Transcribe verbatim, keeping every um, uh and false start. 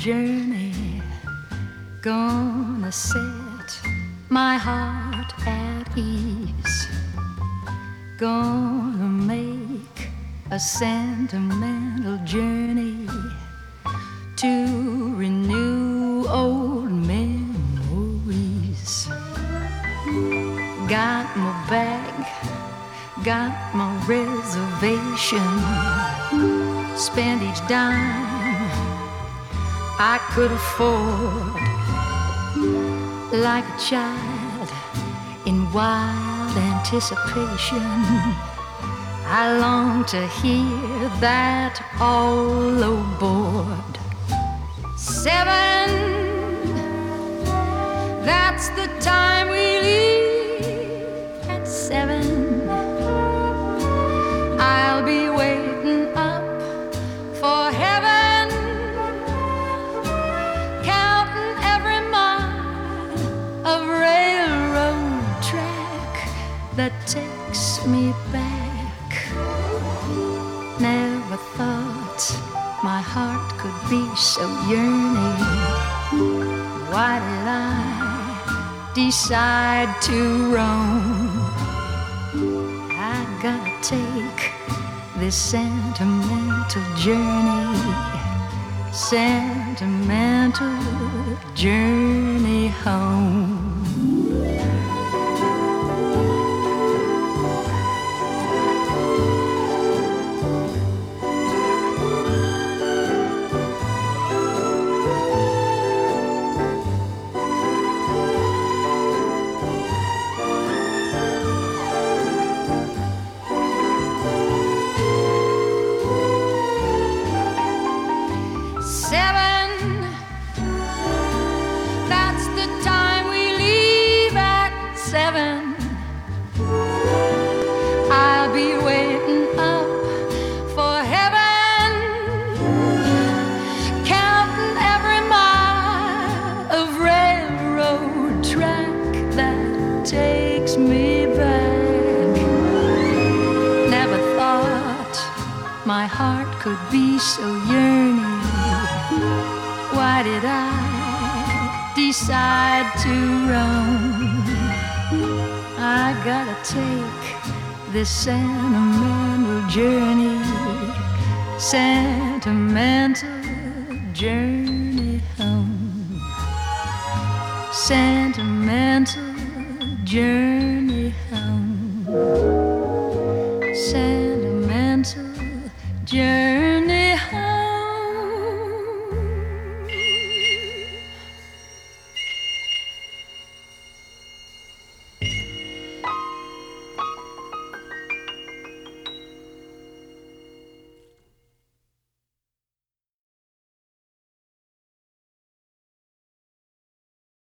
journey, gonna set my heart at ease, gonna make a sentimental journey to renew old memories. Got my bag, got my reservation, spend each dime I could afford, like a child in wild anticipation. I long to hear that all aboard. Seven, that's the time we leave. At seven, I'll be waiting up for heaven, counting every mile of railroad track that takes me back. Never thought my heart could be so yearning. Why did I decide to roam? I gotta take this sentimental journey, sentimental journey home. Seven, that's the time we leave. At seven, I'll be waiting up for heaven, counting every mile of railroad track that takes me back. Never thought my heart could be so yearning. Why did I decide to roam? I gotta take this sentimental journey, sentimental journey home, sentimental journey home.